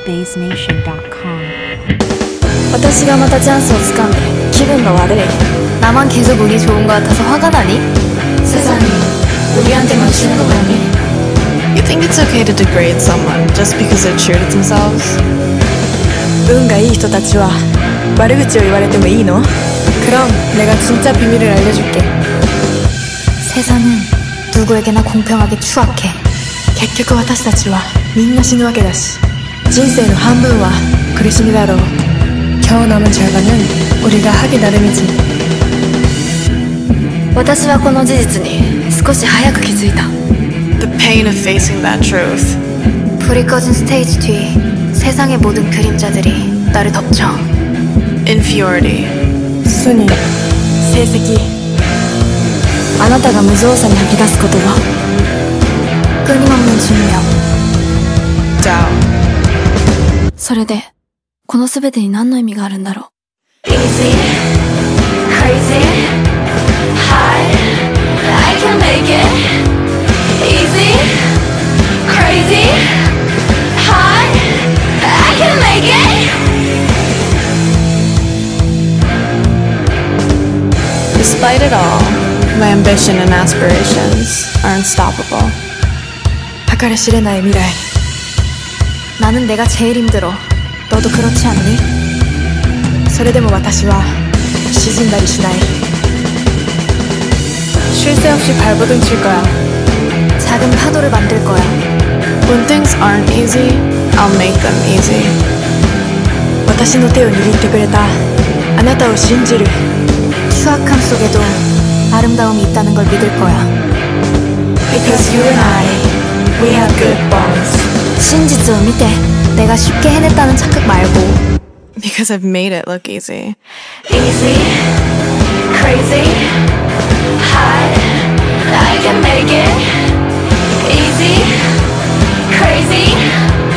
baysnation.com. 私がまたチャンスをつかんで気分が悪い. 나만 계속 운이 좋은 것 같아서 화가 나니? 세상이 우리한테만 주는 거 아니? You think it's okay to degrade someone just because they're true to themselves? 運がいい人たちは悪口を言われてもいいの? 그럼 내가 진짜 비밀을 알려줄게. 세상은 누구에게나 공평하게 추악해. 結局私たちはみんな死ぬわけだし人生の半分は苦しみだろう今日남은 절반은 우리가 하기 나름이지 私はこの事実に少し早く気づいた The pain of facing that truth. 불이 꺼진 스테이지 뒤 세상의 모든 그림자들이 나를 덮쳐 Inferiority. 순위, 成績あなたが無造作に吐き出す言葉끊임없는 증명 Doubt. それでこの全てに何の意味があるんだろう Easy, crazy, high, I can make it. Easy, crazy, high, I can make it. Despite it all, my ambition and aspirations are unstoppable. 計り知れない未来 나는 내가 제일 힘들어 너도 그렇지 않니? それでも私は沈んだりしない 쉴 새 없이 발버둥 칠 거야 작은 파도를 만들 거야 When things aren't easy, I'll make them easy. 私の手を握ってくれたあなたを信じる 추악함 속에도 아름다움이 있다는 걸 믿을 거야 Because you and I, we have good bonds. 진実を見て내가 쉽게 해냈다는 착각 말고 Because I've made it look easy. Easy, crazy, high, I can make it. Easy, crazy,